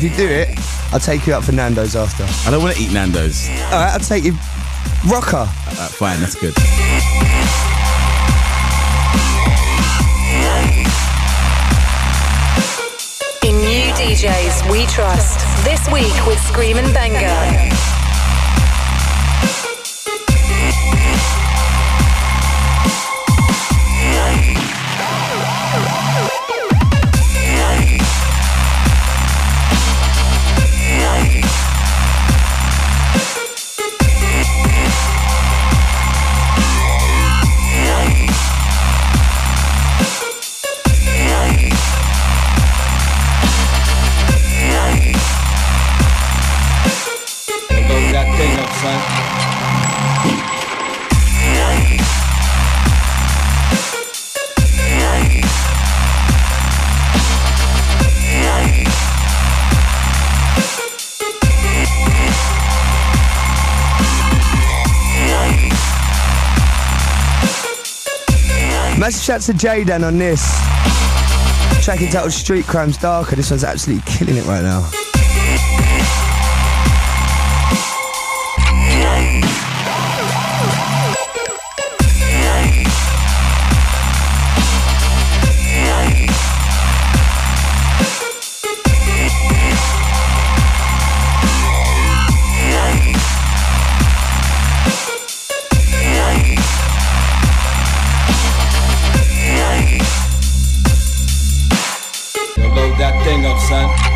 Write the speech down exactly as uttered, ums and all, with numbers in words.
if you do it, I'll take you out for Nando's after. I don't want to eat Nando's. Alright, I'll take you. Rocker. Uh, fine, that's good. In new D Js we trust. This week with Screamin' Benga. Massive shout to Jaydan on this. Track entitled Street Crimes Darker. This one's absolutely killing it right now. Load that thing up, son.